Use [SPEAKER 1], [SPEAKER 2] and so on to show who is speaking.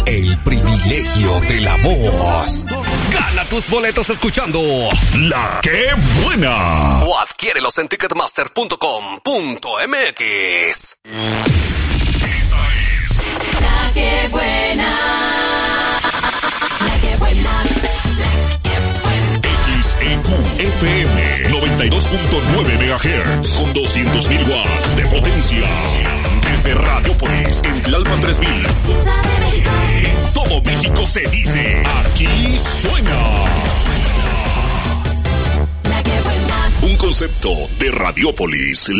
[SPEAKER 1] El privilegio de la voz. Gana tus boletos escuchando La Que Buena. O adquiérelos en ticketmaster.com.mx.
[SPEAKER 2] Esta es La Que Buena. La Que Buena.
[SPEAKER 3] XEQ FM 92.9 MHz con 200.000 watts de potencia. Desde Radiopolis en Tlalpan 3000. En todo México se dice, aquí suena. Un concepto de Radiopolis.